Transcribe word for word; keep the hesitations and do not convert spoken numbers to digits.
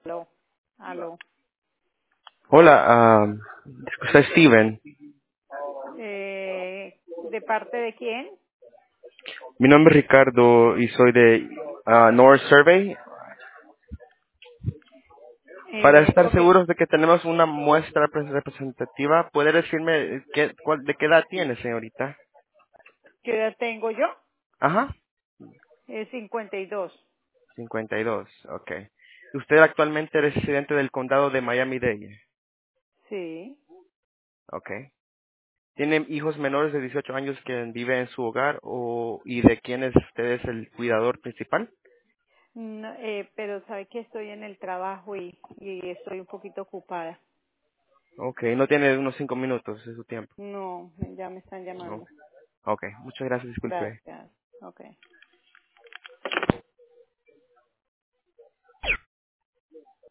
Aló, aló. Hola, ah, soy Steven. Eh, ¿De parte de quién? Mi nombre es Ricardo y soy de ah, North Survey. Para Eh, estar ok, seguros de que tenemos una muestra pre- representativa, ¿puede decirme qué, cuál- de qué edad tiene, señorita? ¿qué edad tengo yo? Ajá, Eh, cincuenta y dos. cincuenta y dos, ok. ¿Usted actualmente es residente del condado de Miami-Dade? Sí. Ok. ¿Tiene hijos menores de dieciocho años que viven en su hogar o y de quienes usted es el cuidador principal? No, eh, pero sabe que estoy en el trabajo y, y estoy un poquito ocupada. Ok, no tiene unos cinco minutos de su tiempo. No, ya me están No. llamando. Ok, muchas gracias, disculpe. Gracias. Ok.